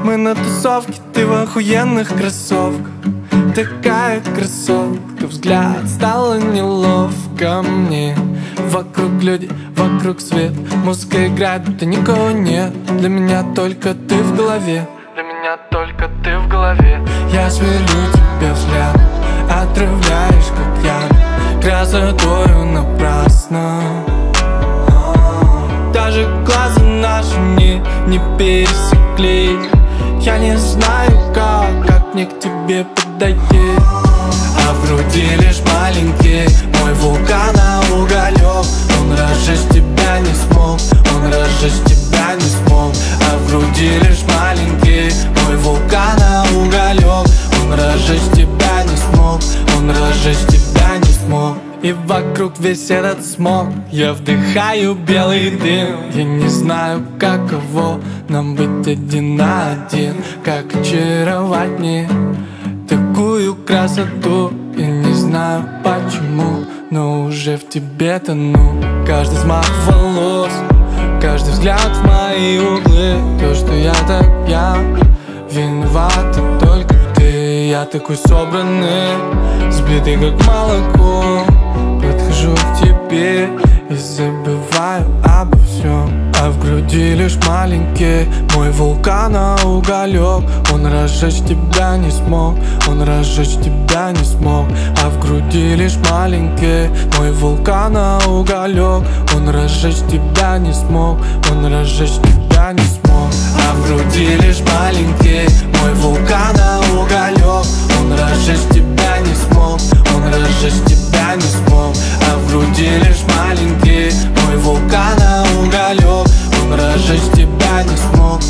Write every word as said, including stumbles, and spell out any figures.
Мы на тусовке, ты в охуенных кроссовках. Такая красотка, взгляд стало неловко мне. Вокруг люди, вокруг свет, музыка играет, будто никого нет. Для меня только ты в голове, для меня только ты в голове. Я сверлю тебя взгляд, отравляешь, как яд, красотою напрасно. Даже глаза наши не, не пересекли. Я не знаю как, как мне к тебе подойти. А в груди лишь маленький мой вулкан, а уголек. Он разжечь тебя не смог, он разжечь тебя не смог. А в груди лишь маленький мой вулкан, а уголек. Он разжечь тебя не смог, он разжечь тебя не смог. И вокруг весь этот смог, я вдыхаю белый дым. Я не знаю, каково нам быть один на один, как очаровать мне такую красоту. Я не знаю почему, но уже в тебе тону. Каждый взмах волос, каждый взгляд в мои углы. То, что я так я, виновата только ты. Я такой собранный, сбитый как молоко. Подхожу к тебе и забываю обо всем. А в груди лишь маленький мой вулкан, а уголек. Он разжечь тебя не смог, он разжечь тебя не смог. А в груди лишь маленький мой вулкан, а уголек. Он разжечь тебя не смог, он разжечь тебя не смог. А в груди лишь маленький мой вулкан, а уголек. Он разжечь тебя не смог, он разжечь тебя не смог. А в груди лишь маленький мой вулкан, а уголек. Он разжечь тебя не смог,